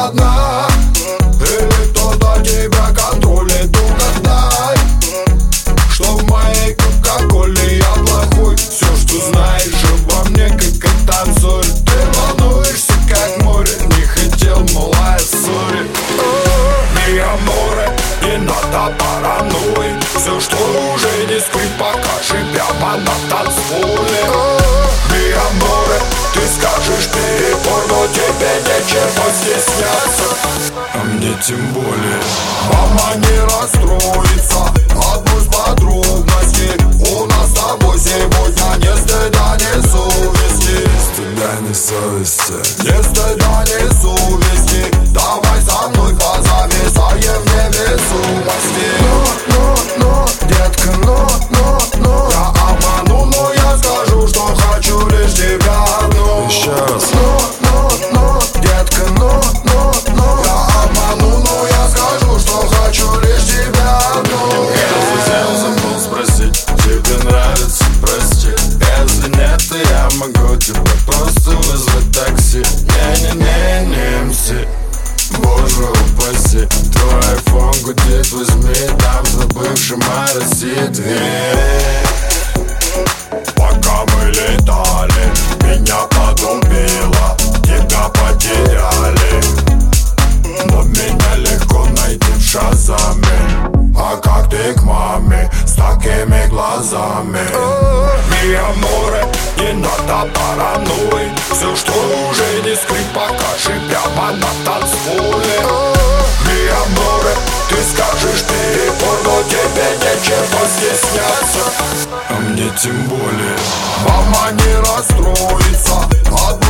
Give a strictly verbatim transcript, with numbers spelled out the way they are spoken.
одна, или кто-то тебя контролит? Угадай, что в моей кока-коле я плохой. Все, что знаешь обо мне, как и танцор. Ты волнуешься, как море, не хотел, малая, сори. Mi amore, не надо паранойи. Все, что уже не скрыть, покажи прямо на танцполе. Mi amore, ты скажешь перебор, но тебе нечего стесняться, а мне тем более. Мама, не расстроится, отпуск подробности. У нас с тобой сегодня ни стыда, ни совести. Стыда, ни совести. Ни стыда, ни совести. Давай со мной позависаем в невесомости. Но, но, но, детка, но, но, но я обману, но я скажу, что хочу лишь тебя одну. Еще раз. Но, но, но, детка, но, но, но я обману, но я скажу, что хочу лишь тебя одну. Я забыл спросить, тебе нравится, прости. Если нет, то я могу тебе просто вызвать такси. Не-не-не, не эм си, боже упаси. Твой айфон гудит, возьми, там забывший моя Россия дверь. Пока мы летали, меня подубило, тебя потеряли, но меня легко найти в Шазаме. А как ты к маме с такими глазами? Mi amore, не надо паранойи. Все, что уже не скрыть, покажи прямо на танцполе. Mi amore, ты скажешь перебор, но тебе нечего стесняться, а мне тем более. Мама, не расстроится,